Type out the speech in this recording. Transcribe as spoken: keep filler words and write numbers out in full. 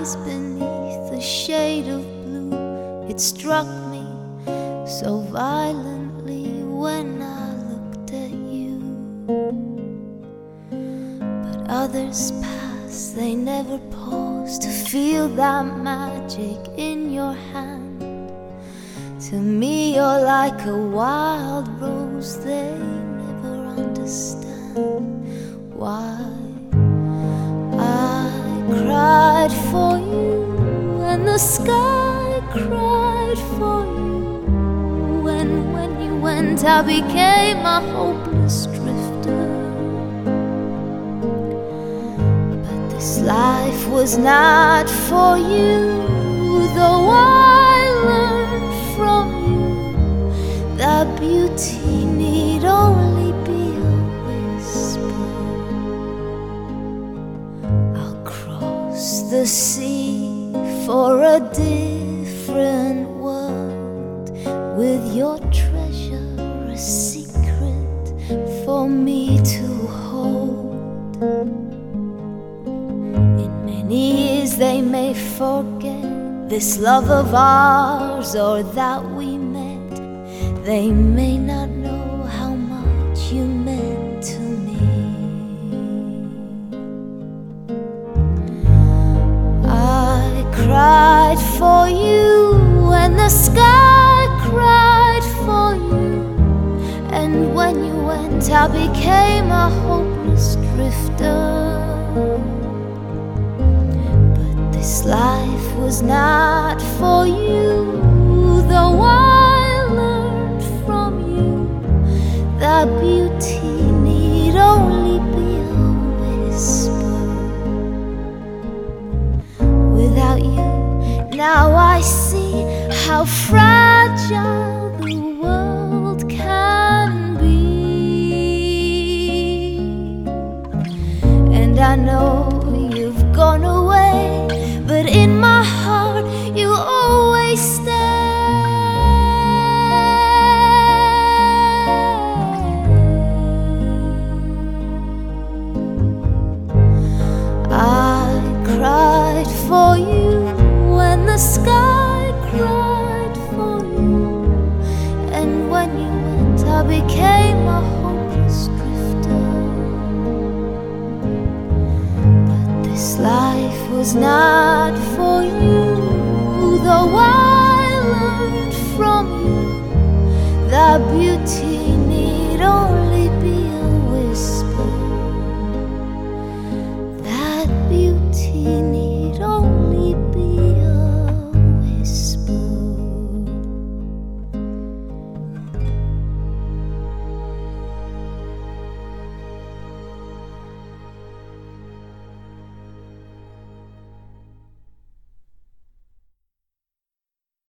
lies beneath a shade of blue. It struck me so violently when I looked at you. But others pass, they never pause to feel that magic in your hand. To me you're like a wild rose, they never understand why I cried for you and the sky cried for you. And when you went I became a hopeless drifter. But this life was not for you, though I learned from you that beauty need only be a whisper. I'll cross the sea for a different world, with your treasure a secret for me to hold. In many years they may forget this love of ours, or that we met. They may not know how much you meant to me. I cried for you and the sky cried for you. And when you went I became a hopeless drifter. But this life was not for you, though I learned from you that beauty need only be a whisper. Without you, now I see how fragile the world can be. And I know you've gone away, but in my heart you always stay. I cried for you when the sky cried for you. And when you went I became a hopeless drifter. But this life was not for you, though I learned from you that beauty